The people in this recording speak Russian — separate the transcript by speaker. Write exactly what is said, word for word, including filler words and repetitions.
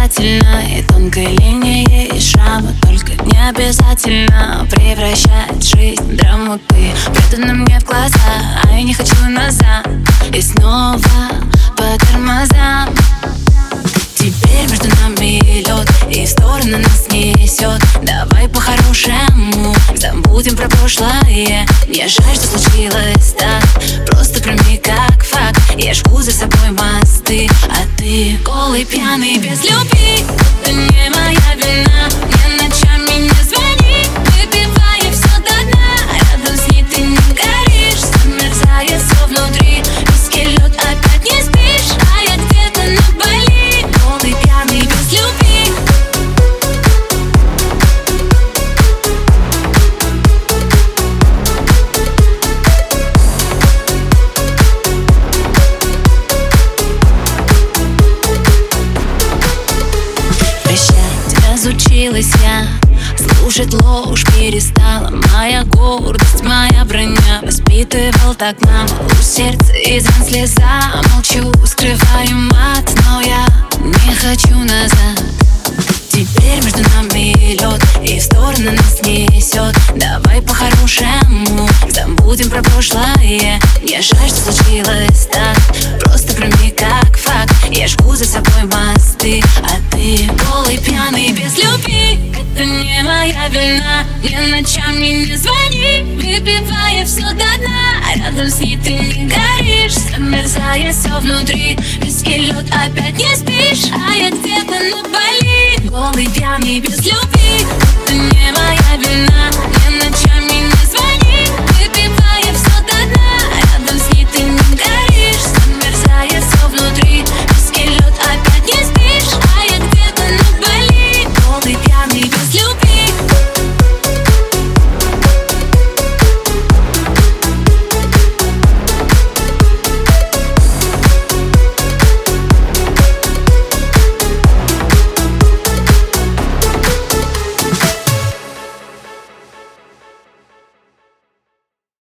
Speaker 1: обязательно, и тонкой линией из шрама. Только не обязательно превращать жизнь в драму. Ты предана мне в глаза, а я не хочу назад. И снова по тормозам. Теперь между нами лед, и в стороны нас несет. Давай по-хорошему забудем про прошлое. Мне жаль, что случилось так, просто прими как факт. Я жгу за собой мосты, а ты голый, пьяный, без любви. Это не моя вина, мне ночами не звони, выпивая все до дна. Рядом с ней ты не горишь, замерзая все внутри. Виски лед, опять не спишь, а я где-то на Бали. Голый, пьяный, без любви. Прощать разучилась я, слушать ложь перестала. Моя гордость, моя броня. Воспитывал так мама, у сердца изран слеза. Молчу, скрываю мат, но я не хочу назад. Теперь между нами лед, и в стороны нас несет. Давай по-хорошему забудем про прошлое. Мне жаль, что случилось так, просто прими как факт. Я жгу за собой мосты, а ты голый, пьяный, без любви. Это не моя вина, мне ночами не звони, выпивая все до дна. Рядом с ней ты не горишь, замерзая все внутри. Виски лед, опять не спишь, а я где-то на Бали. Голый, пьяный, без любви. Это не моя вина, мне ночами